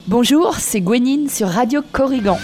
Bonjour, c'est Gwenine sur Radio Corrigan.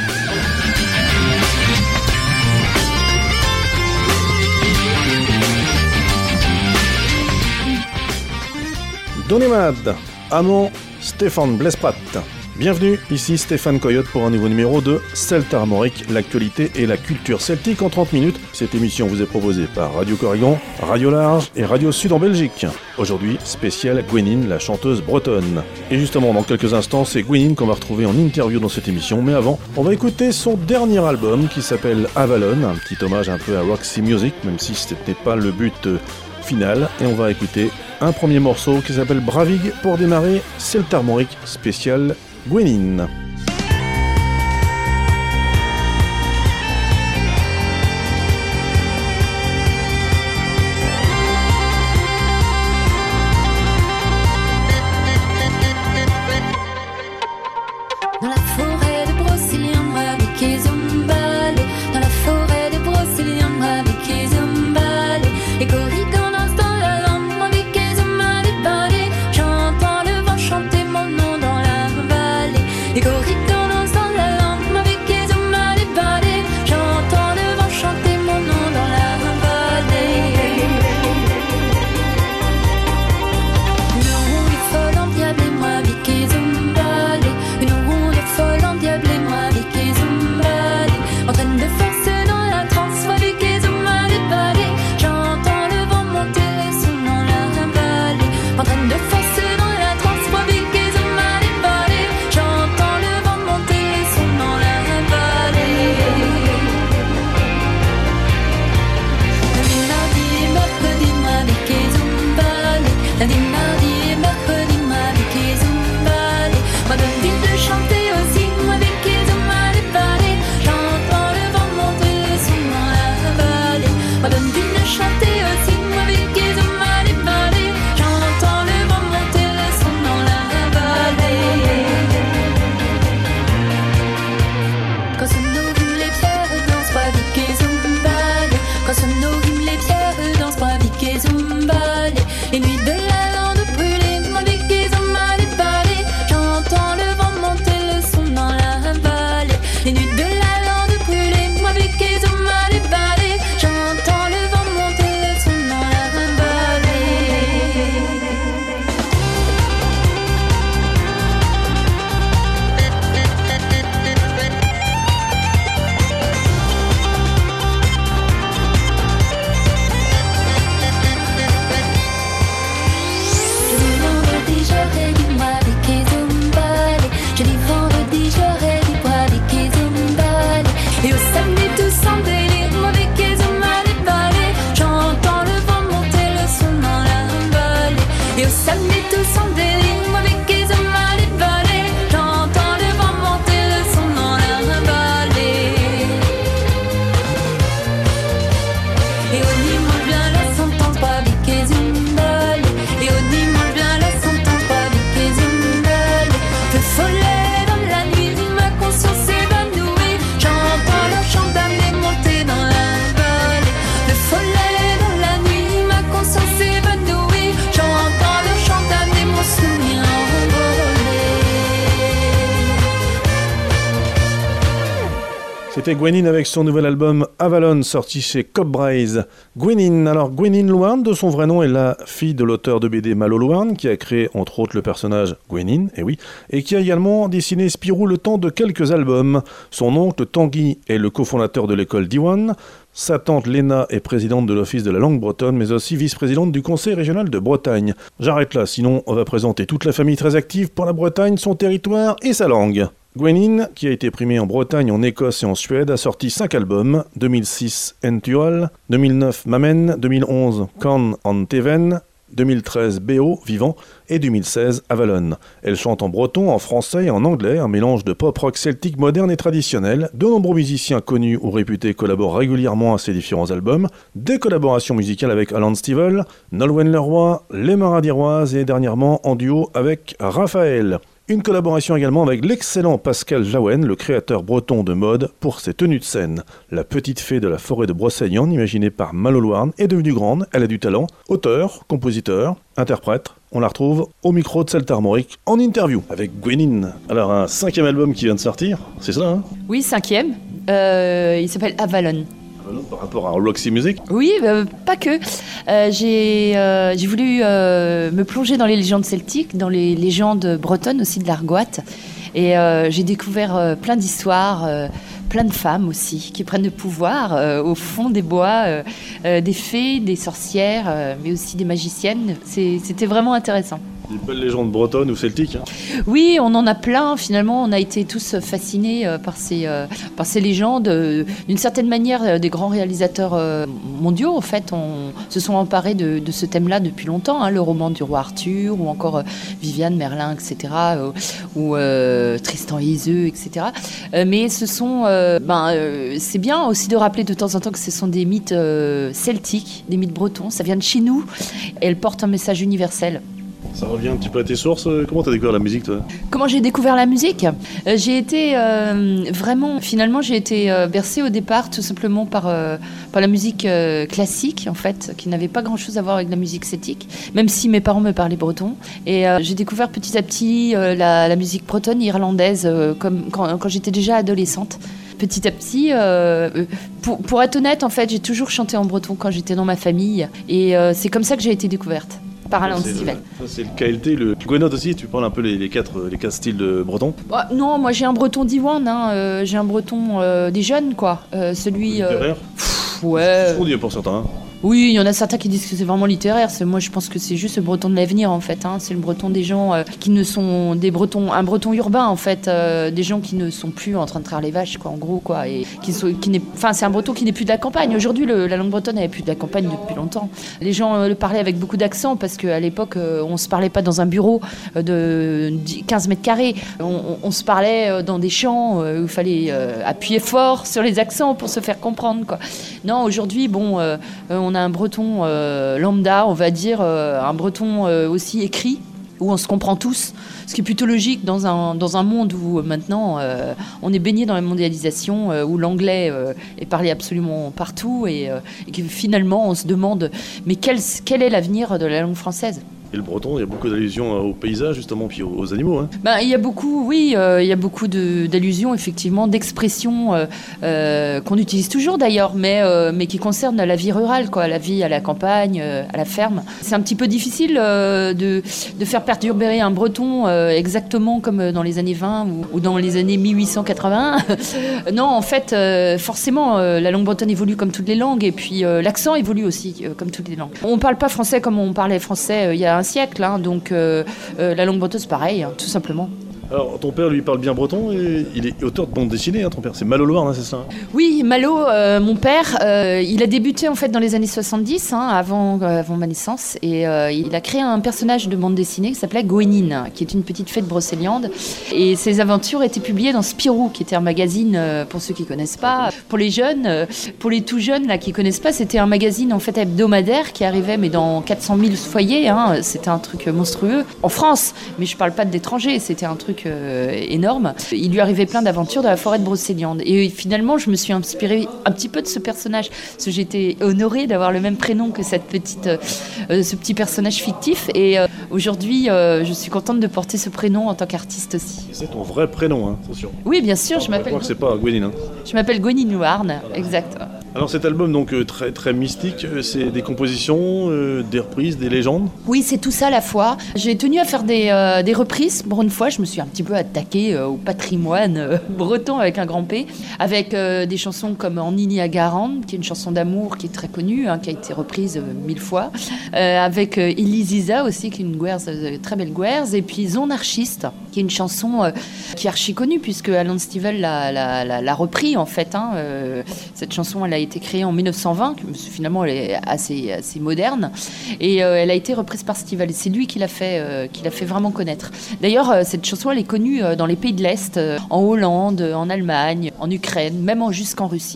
Donemad, Amand, Stéphane Blesprat. Bienvenue, ici Stéphane Coyote pour un nouveau numéro de Celte Armorique, l'actualité et la culture celtique en 30 minutes. Cette émission vous est proposée par Radio Corrigan, Radio Large et Radio Sud en Belgique. Aujourd'hui, spécial Gwenine, la chanteuse bretonne. Et justement, dans quelques instants, c'est Gwenine qu'on va retrouver en interview dans cette émission. Mais avant, on va écouter son dernier album qui s'appelle Avalon, un petit hommage un peu à Roxy Music, même si ce n'était pas le but final. Et on va écouter un premier morceau qui s'appelle Bravig pour démarrer Celte Armorique spécial Gwenine. C'était Gwenine avec son nouvel album Avalon, sorti chez Cobbraze. Gwenine Louarn, de son vrai nom, est la fille de l'auteur de BD Malo Louarn, qui a créé entre autres le personnage Gwenine, et qui a également dessiné Spirou le temps de quelques albums. Son oncle Tanguy est le cofondateur de l'école Diwan. Sa tante Léna est présidente de l'Office de la langue bretonne, mais aussi vice-présidente du Conseil régional de Bretagne. J'arrête là, sinon on va présenter toute la famille très active pour la Bretagne, son territoire et sa langue. Gwenine, qui a été primée en Bretagne, en Écosse et en Suède, a sorti 5 albums, 2006 Entual, 2009 Mamen, 2011 Can an Teven, 2013 BO, Vivant, et 2016 Avalon. Elle chante en breton, en français et en anglais, un mélange de pop-rock celtique moderne et traditionnel. De nombreux musiciens connus ou réputés collaborent régulièrement à ses différents albums. Des collaborations musicales avec Alan Stivell, Nolwenn Leroy, Les Maradiroises et dernièrement en duo avec Raphaël. Une collaboration également avec l'excellent Pascal Jaouen, le créateur breton de mode, pour ses tenues de scène. La petite fée de la forêt de Brocéliande, imaginée par Malo Louarn, est devenue grande, elle a du talent. Auteur, compositeur, interprète, on la retrouve au micro de Celta Armorique en interview avec Gwenin. Alors un 5e album qui vient de sortir, c'est ça hein? Oui, 5e. Il s'appelle Avalon. Par rapport à Roxy Music? Oui, pas que. J'ai voulu me plonger dans les légendes celtiques, dans les légendes bretonnes aussi de l'Argoat. Et j'ai découvert plein d'histoires, plein de femmes aussi, qui prennent le pouvoir au fond des bois, des fées, des sorcières, mais aussi des magiciennes. C'était vraiment intéressant. Des belles légendes bretonnes ou celtiques hein? Oui, on en a plein. Finalement, on a été tous fascinés par ces légendes. D'une certaine manière, des grands réalisateurs mondiaux, en fait, se sont emparés de ce thème-là depuis longtemps. Hein, le roman du roi Arthur, ou encore Viviane, Merlin, etc., ou Tristan et Iseult, etc. Mais c'est bien aussi de rappeler de temps en temps que ce sont des mythes celtiques, des mythes bretons. Ça vient de chez nous et elles portent un message universel. Ça revient un petit peu à tes sources. Comment t'as découvert la musique, toi? Comment j'ai découvert la musique? J'ai été bercée au départ tout simplement par la musique classique, en fait, qui n'avait pas grand-chose à voir avec la musique celtique, même si mes parents me parlaient breton. Et j'ai découvert petit à petit la musique bretonne, irlandaise, quand j'étais déjà adolescente. Petit à petit, pour être honnête, en fait, j'ai toujours chanté en breton quand j'étais dans ma famille. Et c'est comme ça que j'ai été découverte. Par Alan Stivell. Ça, c'est le KLT, le Gwenot aussi, tu parles un peu les quatre styles de breton? Non, moi j'ai un breton d'Iwan, hein, j'ai un breton des jeunes, quoi. Celui. Ouais. On dit pour certains. Hein. Oui, il y en a certains qui disent que c'est vraiment littéraire. Moi, je pense que c'est juste le breton de l'avenir, en fait. Hein. C'est le breton des gens qui ne sont des bretons, un breton urbain, en fait, des gens qui ne sont plus en train de traire les vaches, quoi, en gros, quoi. Et c'est un breton qui n'est plus de la campagne. Aujourd'hui, la langue bretonne n'est plus de la campagne depuis longtemps. Les gens le parlaient avec beaucoup d'accent parce qu'à l'époque, on se parlait pas dans un bureau de 15 mètres carrés. On se parlait dans des champs où il fallait appuyer fort sur les accents pour se faire comprendre, quoi. Non, aujourd'hui, on a un breton lambda, on va dire, un breton aussi écrit, où on se comprend tous, ce qui est plutôt logique dans un monde où maintenant on est baigné dans la mondialisation, où l'anglais est parlé absolument partout et que finalement on se demande mais quel est l'avenir de la langue française ? Et le breton, il y a beaucoup d'allusions au paysage, justement, puis aux animaux. Hein. Il y a beaucoup, il y a beaucoup d'allusions, effectivement, d'expressions qu'on utilise toujours d'ailleurs, mais qui concernent la vie rurale, quoi, la vie à la campagne, à la ferme. C'est un petit peu difficile de faire perturber un breton exactement comme dans les années 20 ou dans les années 1881. Non, en fait, forcément, la langue bretonne évolue comme toutes les langues, et puis l'accent évolue aussi comme toutes les langues. On ne parle pas français comme on parlait français il y a un siècle, hein, donc la langue bretonne c'est pareil, hein, tout simplement. Alors, ton père, lui, parle bien breton et il est auteur de bande dessinée, hein, ton père. C'est Malo Louarn, hein, c'est ça? Oui, Malo, mon père, il a débuté en fait dans les années 70, hein, avant ma naissance, et il a créé un personnage de bande dessinée qui s'appelait Gwenin, qui est une petite fée de Brocéliande. Et ses aventures étaient publiées dans Spirou, qui était un magazine, pour ceux qui connaissent pas. Pour les jeunes, pour les tout jeunes là, qui connaissent pas, c'était un magazine en fait hebdomadaire qui arrivait, mais dans 400 000 foyers. Hein, c'était un truc monstrueux. En France, mais je parle pas de l'étranger, c'était un truc énorme. Il lui arrivait plein d'aventures dans la forêt de Brocéliande. Et finalement, je me suis inspirée un petit peu de ce personnage. Parce que j'étais honorée d'avoir le même prénom que ce petit personnage fictif. Et aujourd'hui, je suis contente de porter ce prénom en tant qu'artiste aussi. C'est ton vrai prénom, hein, attention. Oui, bien sûr, je m'appelle. C'est pas Gwenin. Hein. Je m'appelle Gwenin Louarn, exact. Alors cet album, donc très, très mystique, c'est des compositions, des reprises, des légendes? Oui, c'est tout ça à la fois. J'ai tenu à faire des reprises. Pour une fois, je me suis un petit peu attaquée au patrimoine breton avec un grand P, avec des chansons comme En Nini à Garande, qui est une chanson d'amour qui est très connue, hein, qui a été reprise 1000 fois, avec Elisiza aussi, qui est une très belle guerre, et puis Zonarchiste, qui est une chanson qui est archi connue, puisque Alan Stivell l'a repris en fait. Hein, cette chanson, elle a été créée en 1920, finalement elle est assez moderne, et elle a été reprise par Stivell. C'est lui qui l'a fait vraiment connaître. D'ailleurs, cette chanson, elle est connue dans les pays de l'Est, en Hollande, en Allemagne, en Ukraine, même jusqu'en Russie.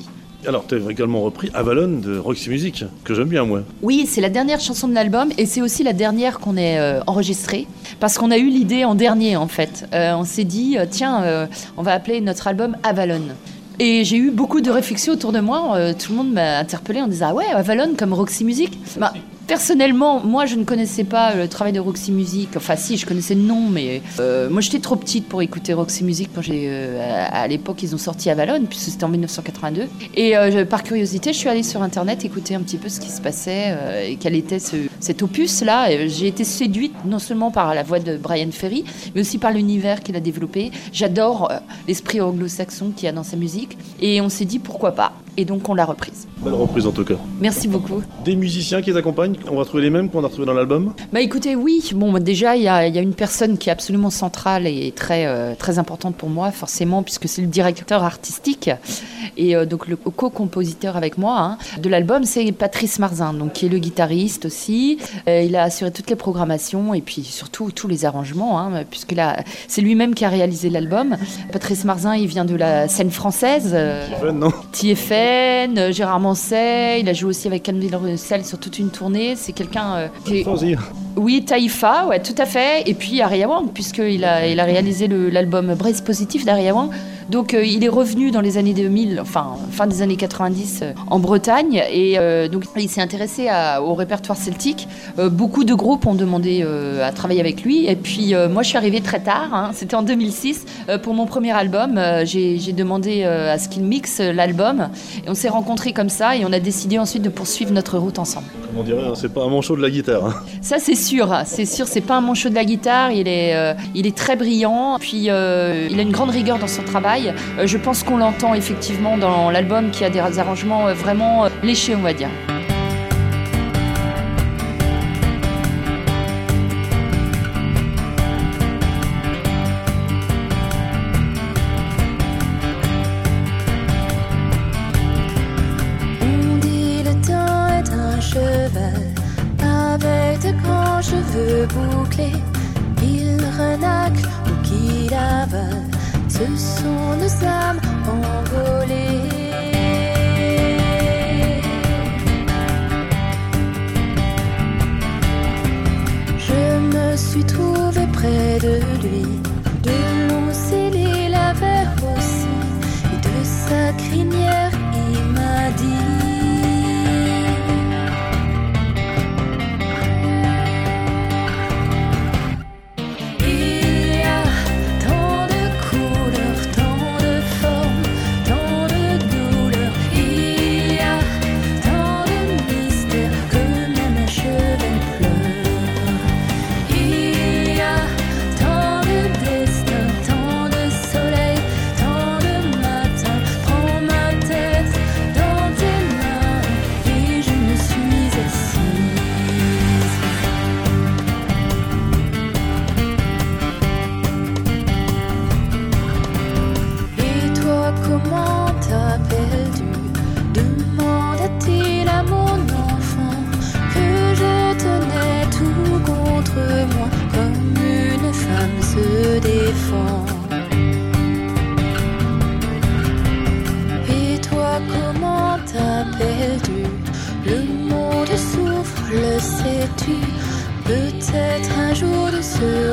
Alors, tu as également repris Avalon de Roxy Music, que j'aime bien, moi. Oui, c'est la dernière chanson de l'album et c'est aussi la dernière qu'on ait enregistrée parce qu'on a eu l'idée en dernier, en fait. On s'est dit, tiens, on va appeler notre album Avalon. Et j'ai eu beaucoup de réflexions autour de moi. Tout le monde m'a interpellée en disant « Ah ouais, Avalon comme Roxy Music ?» Personnellement, moi, je ne connaissais pas le travail de Roxy Music. Enfin, si, je connaissais le nom, mais moi, j'étais trop petite pour écouter Roxy Music quand à l'époque, ils ont sorti Avalon, puisque c'était en 1982. Et par curiosité, je suis allée sur Internet écouter un petit peu ce qui se passait et quel était cet opus-là. J'ai été séduite non seulement par la voix de Brian Ferry, mais aussi par l'univers qu'il a développé. J'adore l'esprit anglo-saxon qu'il y a dans sa musique. Et on s'est dit, pourquoi pas ? Et donc, on l'a reprise. Belle reprise, en tout cas. Merci beaucoup. Des musiciens qui t'accompagnent, on va trouver les mêmes qu'on a retrouvés dans l'album ? Bah écoutez, oui. Bon, déjà, il y a une personne qui est absolument centrale et très importante pour moi, forcément, puisque c'est le directeur artistique et donc le co-compositeur avec moi de l'album, c'est Patrice Marzin, donc qui est le guitariste aussi. Il a assuré toutes les programmations et puis surtout tous les arrangements, puisque là, c'est lui-même qui a réalisé l'album. Patrice Marzin, il vient de la scène française. TFN, Gérard Manset, il a joué aussi avec Camille Russell sur toute une tournée. C'est quelqu'un qui... Oui, Taïfa, ouais, tout à fait. Et puis Aria Wang, puisqu'il a réalisé l'album Brace Positif d'Aria Wang. Donc il est revenu dans les années 2000, enfin fin des années 90 en Bretagne et donc il s'est intéressé au répertoire celtique. Beaucoup de groupes ont demandé à travailler avec lui et puis moi je suis arrivée très tard, c'était en 2006 pour mon premier album. J'ai demandé à ce qu'il mixe l'album et on s'est rencontrés comme ça et on a décidé ensuite de poursuivre notre route ensemble. Comme on dirait, c'est pas un manchot de la guitare. Ça c'est sûr, c'est pas un manchot de la guitare, il est très brillant, puis il a une grande rigueur dans son travail. Je pense qu'on l'entend effectivement dans l'album qui a des arrangements vraiment léchés, on va dire. On dit le temps est un cheval avec de grands cheveux bouclés. Il renacle ou qu'il avale. Ce sont nos âmes envolées. Je me suis trouvée près de lui. De l'eau scellée l'avait aussi. Et de sa crinière il m'a dit: Et toi, comment t'appelles-tu? Le monde souffre, le sais-tu? Peut-être un jour de ce